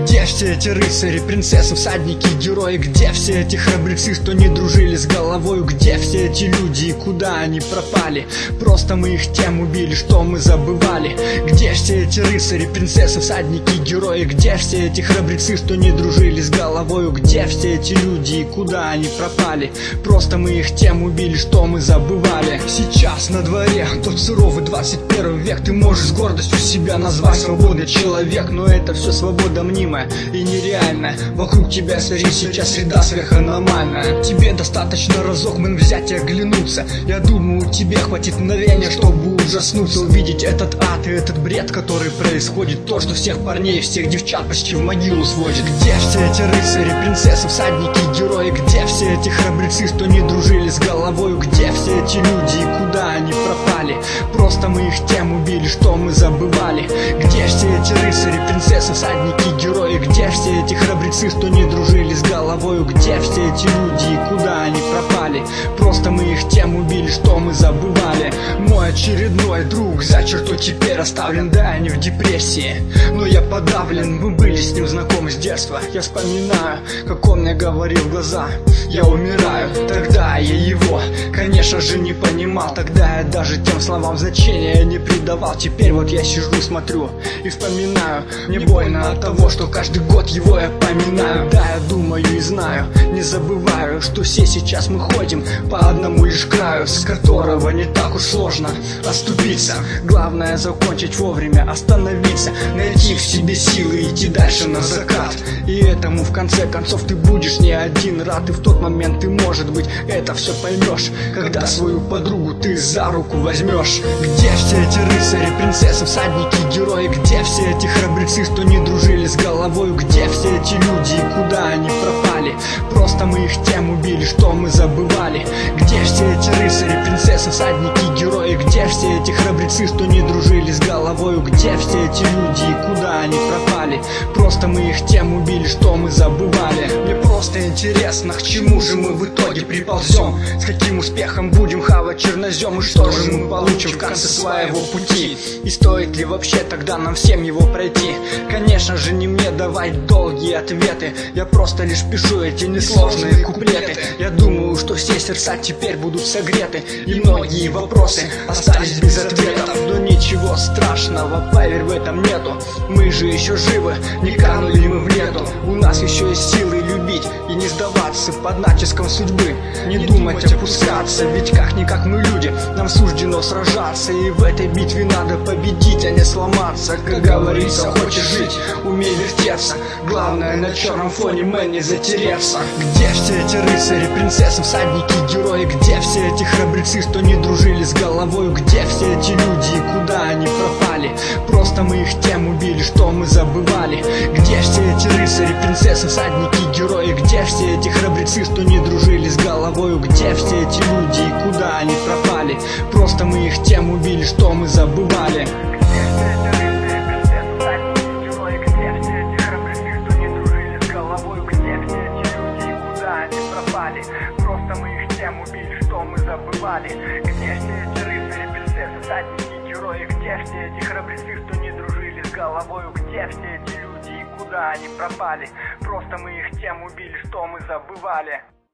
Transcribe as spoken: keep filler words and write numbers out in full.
Где все эти рыцари, принцессы, всадники, герои? Где все эти храбрецы, что не дружили с головою? Где все эти люди и куда они пропали? Просто мы их тем убили, что мы забывали. Где все эти рыцари, принцессы, всадники, герои? Где все эти храбрецы, что не дружили с головою? Где все эти люди и куда они пропали? Просто мы их тем убили, что мы забывали. Сейчас на дворе тот суровый двадцать первый век. Ты можешь с гордостью себя назвать свободный человек, но это все свобода мнимая и нереальная. Вокруг тебя царит сейчас среда сверханомальная. Тебе достаточно разок мэн взять и оглянуться. Я думаю, тебе хватит мгновения, чтобы ужаснуться, увидеть этот ад и этот бред, который происходит. То, что всех парней, всех девчат почти в могилу сводит. Где все эти рыцари, принцессы, всадники, герои? Где все эти храбрецы, что не дружили с головою? Где все эти люди и куда они пропали? Просто мы их тем убили, что мы забывали. Где все эти рыцари, принцессы, всадники, герои? Где все эти храбрецы, что не дружили с головою? Где все эти люди и куда они пропали? Просто мы их тем убили, что мы забывали. Мой очередной друг за чертой теперь оставлен, да, не в депрессии, но я подавлен. Мы были с ним знакомы с детства. Я вспоминаю, как он мне говорил в глаза: я умираю. Тогда я его, конечно же, не понимал. Тогда я даже тем словам значения не придавал. Теперь вот я сижу, смотрю и вспоминаю. Мне больно от того, что каждый год его я поминаю. Да, я думаю и знаю, не забываю, что все сейчас мы ходим по одному лишь краю, с которого не так уж сложно оступиться. Главное закончить вовремя, остановиться, найти в себе силы, идти дальше на закат. И этому в конце концов ты будешь не один рад. И в тот момент ты, может быть, это все поймешь, когда свою подругу ты за руку возьмешь. Где все эти рыцари, принцессы, всадники, герои? Где все эти храбрецы, что не дружили с головою? Где все эти люди и куда они пропали? Просто мы их тем убили, что мы забывали. Где все эти рыцари, принцессы, всадники, герои? Где все эти храбрецы, что не дружили с головою? Где все эти люди и куда они пропали? Просто мы их тем убили, что мы забывали. Мне просто интересно, к чему же мы в итоге приползем? С каким успехом будем хавать чернозем? И что же мы получим в конце своего пути? И стоит ли вообще тогда нам всем его пройти? Конечно же, не мне давать долгие ответы. Я просто лишь пишу эти несложные куплеты. Я думаю, что все сердца теперь будут согреты, и многие вопросы остались без ответов. Но ничего страшного, поверь, в этом нету. Мы же еще живы, не канули мы в лету. У нас еще есть силы любить и не сдаваться под натиском судьбы. Не думать опускаться, ведь как-никак мы люди, нам суждено сражаться. И в этой битве надо победить, а не сломаться. Как говорится, хочешь жить, умей вертеться. Главное на черном фоне, мэн, не затереться. Где все эти рыцари, принцессы, всадники, герои? Где все эти храбрецы, что не дружили с головою? Где все эти люди и куда они пропали? Просто мы их тем убили, что мы забывали. Где все эти рыцари, принцессы, всадники, герои? Где все эти храбрецы, что не дружили с головою? Где все эти люди и куда они пропали? Просто мы их тем убили, что мы забывали. Просто мы их тем убили, что мы забывали. Где все эти рыцари, принцессы, всадники, герои? Где все эти храбрецы, что не дружили с головою? Где все эти люди и куда они пропали? Просто мы их тем убили, что мы забывали.